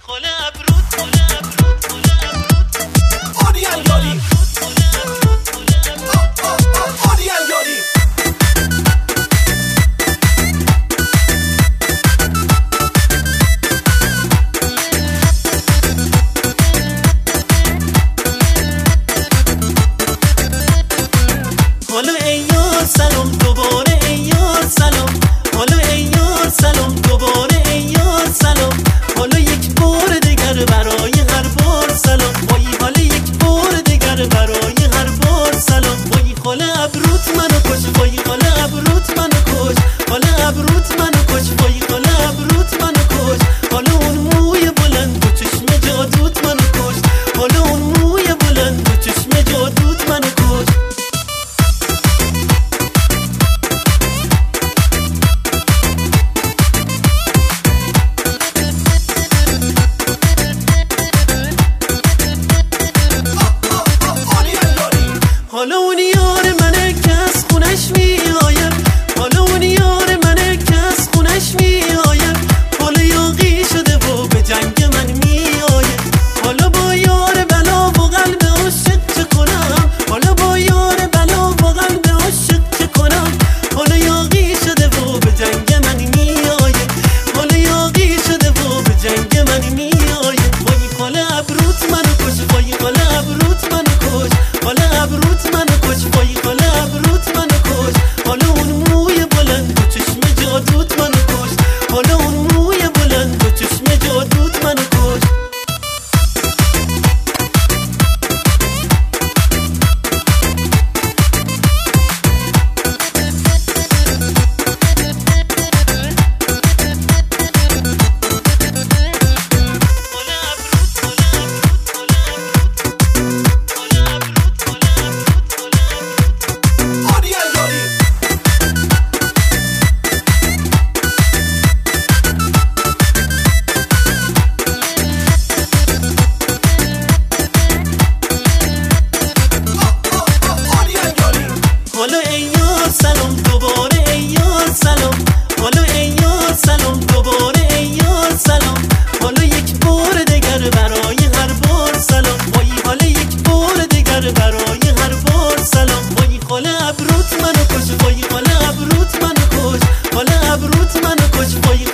خاله ابروت خاله ابروت خاله ابروت آریان یاری آریان یاری حالا ای یار سلام دوباره ای یار سلام حالا ای یار سلام دوباره ای یار سلام حالا یک بار دیگر برای هر بار سلام وای حالا یک بار دیگر برای هر بار سلام وای خاله ابروت منو کش وای خاله ابروت منو کش خاله ابروت منو کش وای خاله ابروت منو کش حالا اون موی بلند و چشم جادوت منو کش حالا اون موی بلند و چشم جادوت منو کش حالا اون یار منه که از خونش میایم حالا اون یار منه که از خونش میایم حالا یاغی شده و به جنگ من میآید حالا با یار بلا و قلب عاشق چه کنم حالا با یار بلا و قلب عاشق چه کنم حالا یاغی شده و به جنگ من میآید حالا یاغی شده و به جنگ من میآید وای خاله ابروت منو کش وای خاله ابروت منو کش خاله ابروت منو کش وای خاله ابروت منو کش حالا اون موی بلند و چشم جادوت منو کش حالا اون موی بلند و چشم جادوت منو کش آریان یاری آریان یاری حالا ای یار سلام دوباره ای یار سلام حالا ای یار سلام دوباره ای یار سلام حالا یک بار دیگر برای هر بار سلام وای حالا یک بار دیگر برای هر بار سلام وای خاله ابروت منو کش وای خاله ابروت منو کش خاله ابروت منو کش وای